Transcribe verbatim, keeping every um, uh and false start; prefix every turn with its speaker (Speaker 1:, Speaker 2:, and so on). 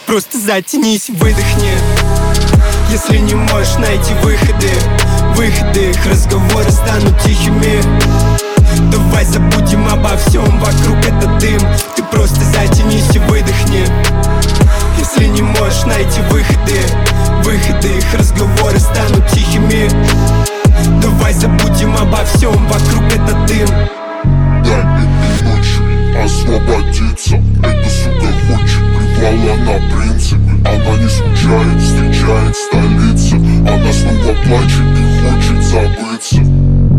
Speaker 1: просто затянись, выдохни. Если не можешь найти выходы, выходы, их разговоры станут тихими. Давай забудем обо всем, вокруг это дым. Ты просто затянись и выдохни. Если не можешь найти выходы, выходы, их разговоры станут тихими. Давай забудем обо всем, вокруг это дым.
Speaker 2: Дай этой ночью освободиться. Эта сука хочет, привала на принципы. Она не скучает, встречает столицы. Она снова плачет и хочет забыться.